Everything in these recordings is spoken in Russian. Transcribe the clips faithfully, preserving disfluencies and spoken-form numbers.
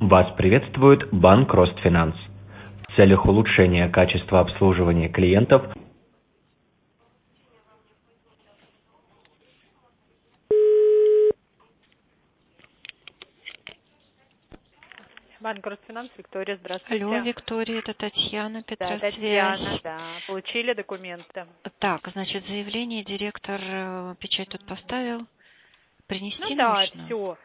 Вас приветствует банк Ростфинанс. В целях улучшения качества обслуживания клиентов Банк Ростфинанс, Виктория, здравствуйте. Алло, Виктория, это Татьяна, Да, Петросвязь. Татьяна, да. Получили документы? Так, значит, заявление директор э, печать тут поставил. Принести Ну да, нужно. все.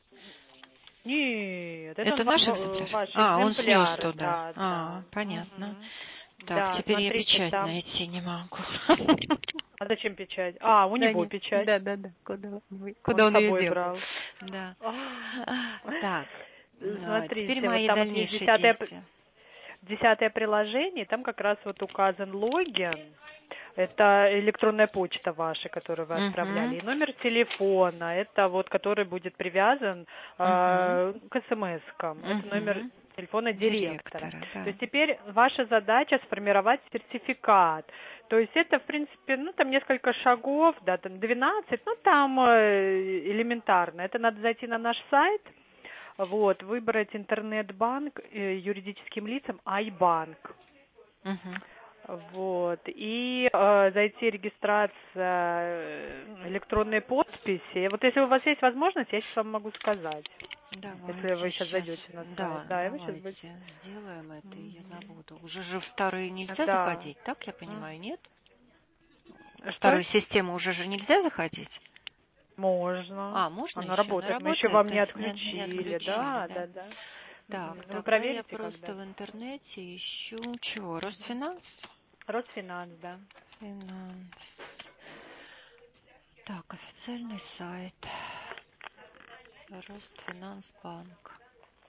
Нет, это, Это ва- наш ва- экземпляр? ваши А, он снес экземпляры, туда. да, А, да. понятно. Мгм. Так, Да, теперь я смотрите, печать там... найти не могу. А зачем печать? А, у Да него нет, печать. да, да, да. Куда он, вы- Он куда с он ее собой дел? брал. Да. А. Так, а, теперь Смотрите, вот мои там вот есть дальнейшие десятое, действия. десятое приложение, там как раз вот указан логин. Это электронная почта ваша, которую вы отправляли. Угу, И номер телефона, это вот который будет привязан угу, э, к смс-кам. Это номер угу. телефона директора. Директора, То да. есть теперь ваша задача сформировать сертификат. То есть это, в принципе, ну, там несколько шагов, да, там двенадцать, ну, там э, элементарно. Это надо зайти на наш сайт, вот, выбрать интернет-банк э, юридическим лицам айбанк. Угу. Вот. И э, зайти регистрация э, электронной подписи. Вот если у вас есть возможность, я сейчас вам могу сказать. Если вы Давайте сейчас сейчас, зайдете на сайт. да, Да, и вы сейчас будете. давайте сделаем это, и я Мгм. забуду. Уже же в старые нельзя Да. заходить, так я М. понимаю, нет? В Что? старую систему уже же нельзя заходить? Можно. А, можно Она еще? Она работает. Мы еще работает, вам то не есть не, не отключили. отключили, Да, да? да, да. Так, Мгм. Вы тогда я проверите, когда. просто в интернете ищу, чего, Росфинанс? Росфинанс, да. Финанс. Так, официальный сайт. Росфинансбанк.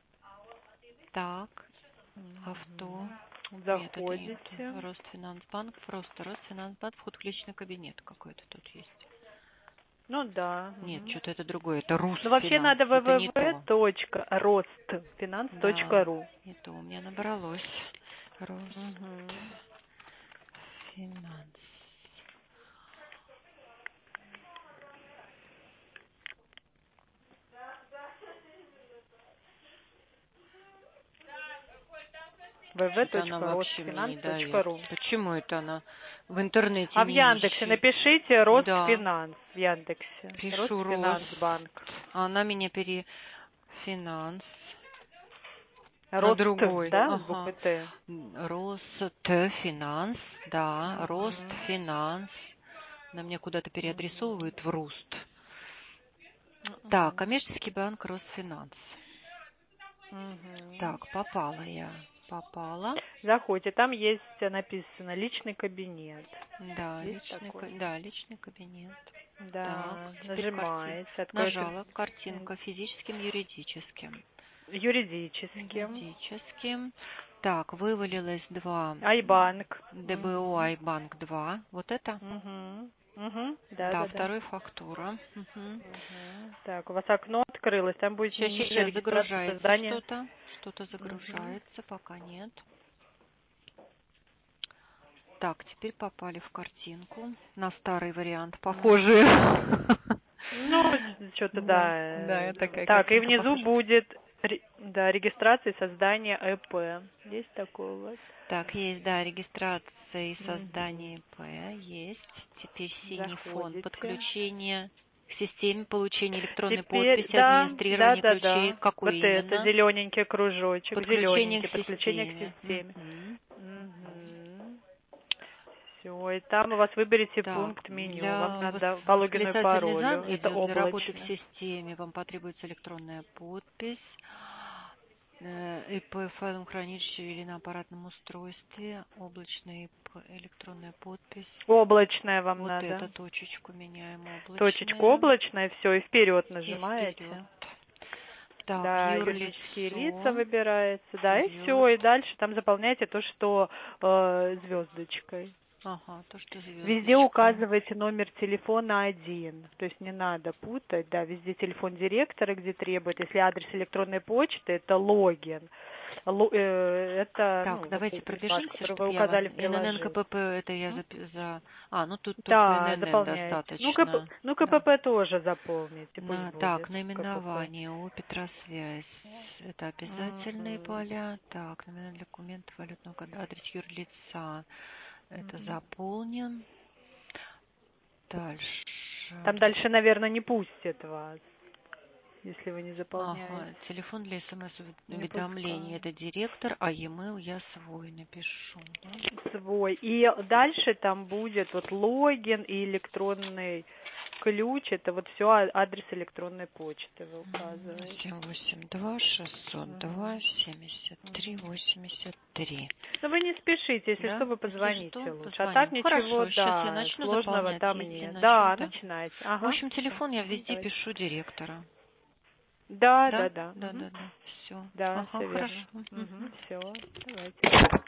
Так, авто. Нет, это не Заходите. то. Ростфинансбанк, просто Ростфинансбанк, вход в личный кабинет какой-то тут есть. Ну да. Нет, Мгм. что-то это другое, это Ну, вообще надо Русфинанс, это не то. Да, вэ вэ вэ точка ростфинанс точка ру. не то, у меня набралось. Мгм. Ростфинанс. вэ вэ вэ Что-то она точка вообще мне ростфинанс не точка дает. ру. Почему это она в интернете А в не Яндексе ищет? напишите Да, Ростфинанс в Яндексе. пишу Рост. Ростфинансбанк. А она меня перефинанс. На Рост, другой. да, с Ага. буквой Т. Ростфинанс, да, Мгм. Ростфинанс. Она меня куда-то Мгм. переадресовывает в Руст. Так, Мгм. коммерческий банк Росфинанс. Мгм. Так, попала я. Попала. Заходите, там есть э, написано личный кабинет. Да, Есть личный, такой? ка- да, личный кабинет. Так, Да, теперь картинка. нажимаете, откроется Нажала м, картинка физическим, юридическим. юридическим. Юридическим. Так, вывалилось два. Айбанк. ДБО Мгм. Айбанк два. Вот это? Угу. Угу. Да, Да, да, да. второй фактура. Мгм. Мгм. Так, у вас окно открылось, там будет Сейчас, сейчас, ниже сейчас регистрация загружается создания. что-то. Что-то Мгм. загружается, пока нет. Так, теперь попали в картинку. На старый вариант Мгм. похожие. Ну, что-то Да, да. да, э, такая Так, и картинка внизу похожа. будет ре- да, регистрация и создание ЭП. Есть такое у вас? Так, есть, да, регистрация и Мгм. создание ИП. Есть. Теперь синий фон Заходите. подключения к системе получения электронной Теперь, подписи, да, да, администрирования да, ключей. да. Вот Какой это, именно? зелененький кружочек, Подключение к зелененький, подключение к системе. системе. Мгм. Угу. Все, и там у вас выберите Так, пункт меню. Вам для надо вос- по логину и восклицательный паролю. знак Это идет для работы в облачно. системе. Вам потребуется электронная подпись. э, ИП в файловом хранилище или на аппаратном устройстве. Облачная ИП, электронная подпись. Облачная вам Вот надо. эту точечку меняем, Точечку облачная. облачная, все, и вперед И вперед. нажимаете. Так, Да, юридические лица юрлицо. выбирается, да, и Вперед. все, и дальше там заполняете то, что э, звездочкой. Ага, то, что Везде звездочкой. указывайте номер телефона один, то есть не надо путать, да, везде телефон директора, где требует, если адрес электронной почты, это логин, Ло- э, это, Так, ну, давайте вот припас, пробежимся, который чтобы вы я вас... указали в эн эн эн приложении. ка пэ пэ это я за... за... А, ну тут только Да, эн эн эн заполняйте. Ну, КП, достаточно. ну Да. КПП тоже заполните, пусть На, так, будет КПП. наименование у Петросвязь. Это обязательные Мгм. поля. Так, номинальный документ валютного кода. Адрес юрлица. Это Мгм. заполнен. Дальше. Там Адрес. дальше, наверное, не пустят вас, если вы не заполняете. Ага, телефон для Не смс-уведомлений. пускают. Это директор, а e-mail я свой напишу. Да? Свой. И дальше там будет вот логин и электронный ключ. Это вот все адрес электронной почты вы указываете. семь восемь два шестьсот два Мгм. семьдесят три Мгм. восемьдесят три. Но вы не спешите, если Да? что, вы Если позвоните что, лучше. А так позвоним. ничего, Хорошо, сейчас я да, начну сложного заполнять, там если нет. начну, Да, да. начинайте. В Ага, общем, все. телефон я везде Давайте. пишу директора. Да, Да? да, да. Да, Угу. да, да. Все. Да, Ага, все верно. хорошо. Угу, Мгм. все. Давайте.